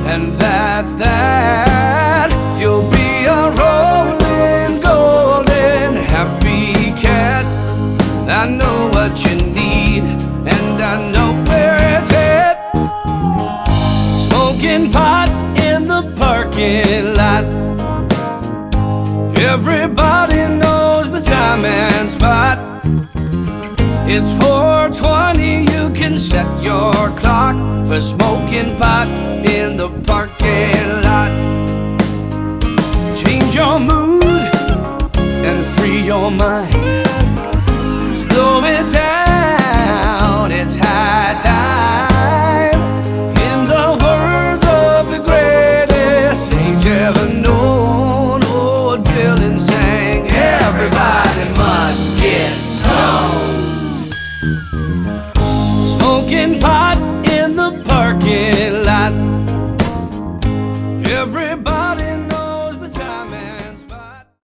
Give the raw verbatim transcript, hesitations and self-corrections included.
and that's that. You'll be a rolling, golden, happy cat. I know what you need, and I know where it's at. Smoking pot in the parking lot. Everybody knows the time and spot. It's four twenty, you can set your clock for smoking pot in the parking lot. Change your mood and free your mind. Slow it down, it's high time. In the words of the greatest sage ever known, old Dylan sang, everybody must get stoned. Smoking pot in the parking lot. Everybody